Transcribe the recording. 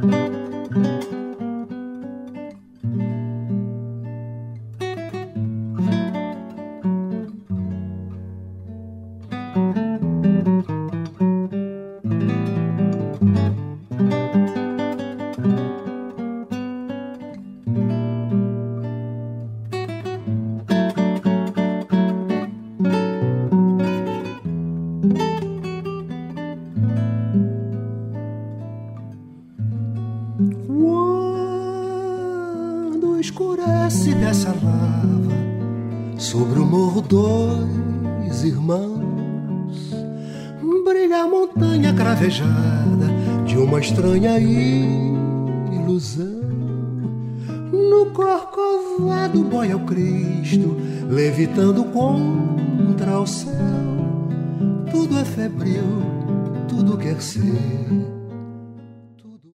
Quando escurece dessa lava sobre o morro dois irmãos, brilha a montanha cravejada de uma estranha ilusão. No corcovado boia o Cristo levitando contra o céu. Tudo é febril, tudo quer ser